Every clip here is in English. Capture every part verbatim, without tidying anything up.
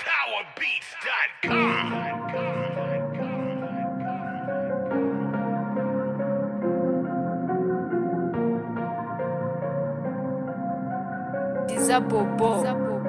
tower beats dot com. Dizabobo.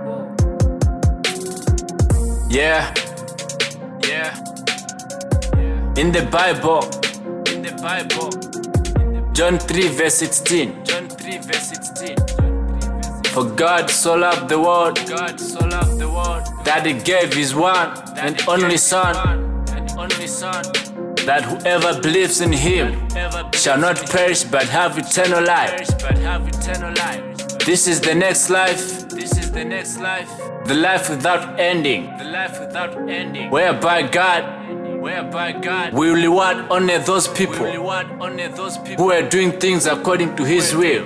Yeah, yeah, in the Bible, in the Bible, John three verse sixteen, John three verse sixteen. For God so loved the world, God so loved the world, that He gave His one and only Son, and only Son, that whoever believes in Him shall not perish but have eternal life. This is the next life. This is the next life. The life without ending. The life without ending. Whereby God, whereby God will reward only those people who are doing things according to His will.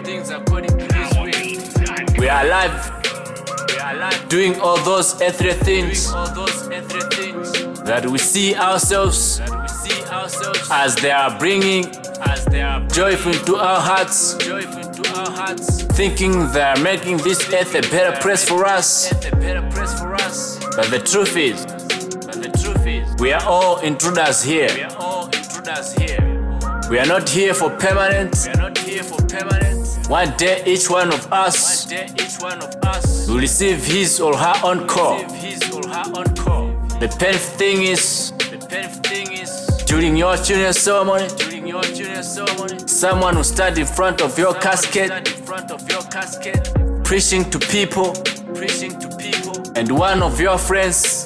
We are alive. We are alive. Doing all those earthly things that we see ourselves as they are bringing as they are joyful to our hearts, thinking they are making this earth a better place for us. But the truth is, we are all intruders here. We are not here for permanent. One day each one of us will receive his or her own call. The painful thing is, during your funeral ceremony, someone will stand in front of your casket, preaching to people, and one of your friends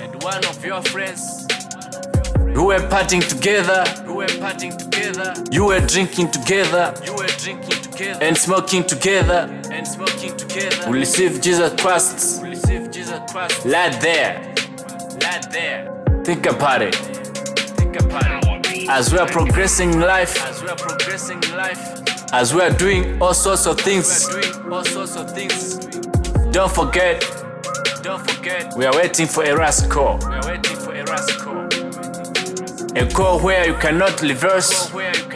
who were partying together, you were drinking together, and smoking together, will receive Jesus Christ right there. Think about it. As we are progressing in life, as we are doing all sorts of things, don't forget, we are waiting for a last call. A call where you cannot reverse.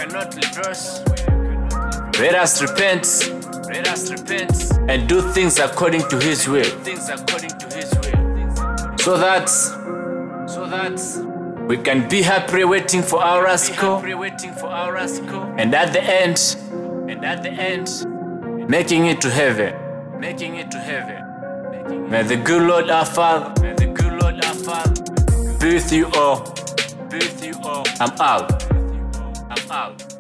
Let us repent and do things according to His will, so that we can be happy waiting for our last call, and at the end, making it to heaven. May the good Lord our Father be with you all. I'm out. I'm out.